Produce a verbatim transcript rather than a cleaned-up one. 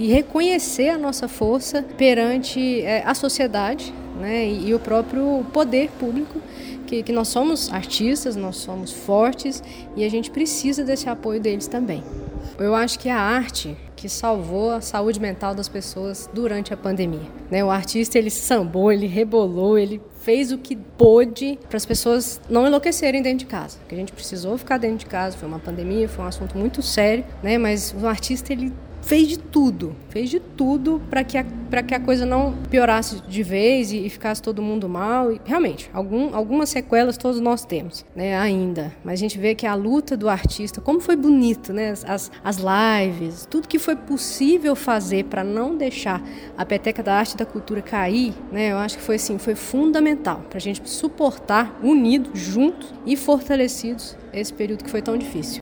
e reconhecer a nossa força perante é, a sociedade, né, e, e o próprio poder público, que, que nós somos artistas, nós somos fortes e a gente precisa desse apoio deles também. Eu acho que a arte que salvou a saúde mental das pessoas durante a pandemia, né? O artista, ele sambou, ele rebolou, ele fez o que pôde para as pessoas não enlouquecerem dentro de casa, porque a gente precisou ficar dentro de casa, foi uma pandemia, foi um assunto muito sério, né? Mas o artista, ele fez de tudo, fez de tudo para que, a, para que a coisa não piorasse de vez e, e ficasse todo mundo mal. E, realmente, algum, algumas sequelas todos nós temos, né, ainda. Mas a gente vê que a luta do artista, como foi bonito, né, as, as lives, tudo que foi possível fazer para não deixar a peteca da arte e da cultura cair, né, eu acho que foi, assim, foi fundamental para a gente suportar, unidos, juntos e fortalecidos, esse período que foi tão difícil.